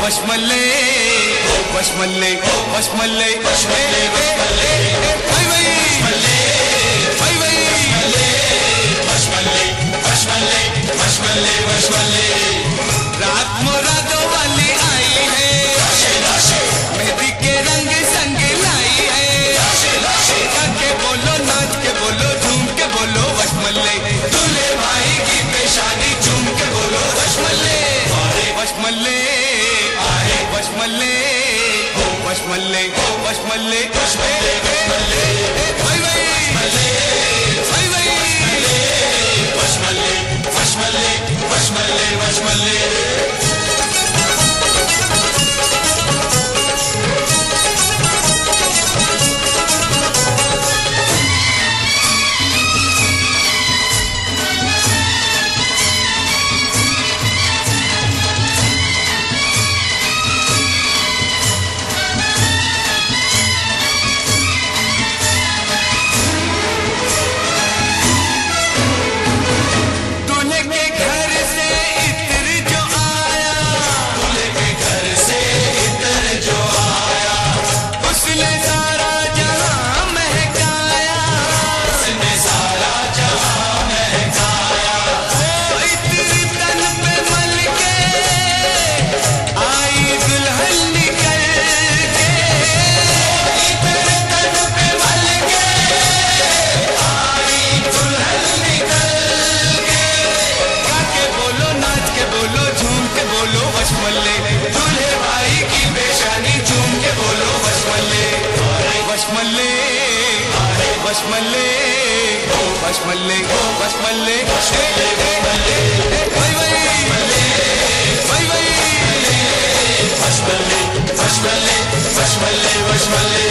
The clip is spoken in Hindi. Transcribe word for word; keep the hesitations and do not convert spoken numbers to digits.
वशमल्ले वशमल्ले वशमल्ले वशमल्ले भाई भाई भाई भाई वशमल्ले वशमल्ले वशमल्ले वशमल्ले रात मुरादों वाली आई है मेहंदी के रंग संग लाई है के बोलो नाच के बोलो झूम के बोलो वशमल्ले दूल्हे भाई की पेशानी झूम के बोलो वशमल्ले वशमल्ले वशमल्ले वशमल्ले वशमल्ले वशमल्ले भाई भाई भाई भाई वशमल्ले वशमल्ले वशमल्ले वशमल्ले वशमल्ले वशमल्ले वशमल्ले भाई भाई भाई भाई वशमल्ले वशमल्ले वशमल्ले वशमल्ले